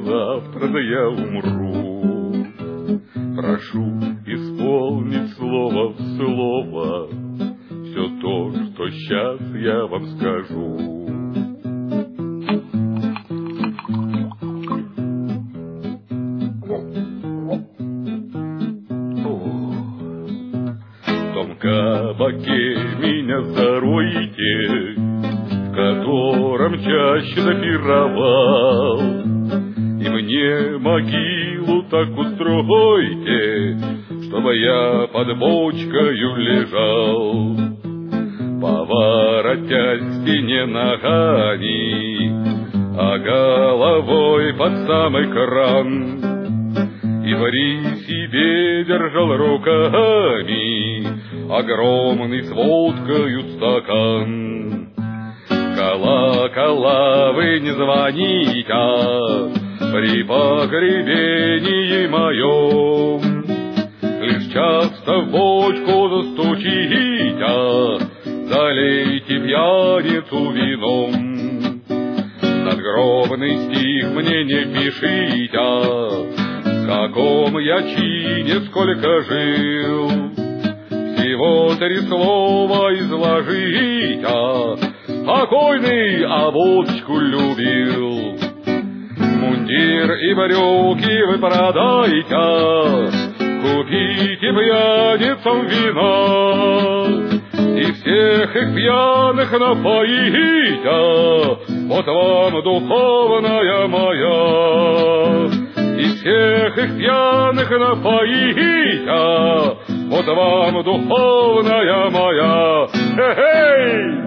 завтра да я умру. Прошу исполнить слово в слово все то, что сейчас я вам скажу. В том кабаке меня заройте, в котором чаще запировал, и мне могилу так устройте, чтобы я под бочкою лежал, поворотясь к стене ногами, а головой под самый кран, и в себе держал руками огромный с водкою стакан. Колокола вы не звоните при погребении моем, лишь часто в бочку застучите, залейте пьяницу вином. Надгробный стих мне не пишите, в каком я чине сколько жил, всего 3 слова изложите. Покойный, а водочку любил. Мундир и брюки вы продайте, купите пьяницам вина, и всех их пьяных напоите, вот вам духовная моя. И всех их пьяных напоите, вот вам духовная моя. Хе-хей!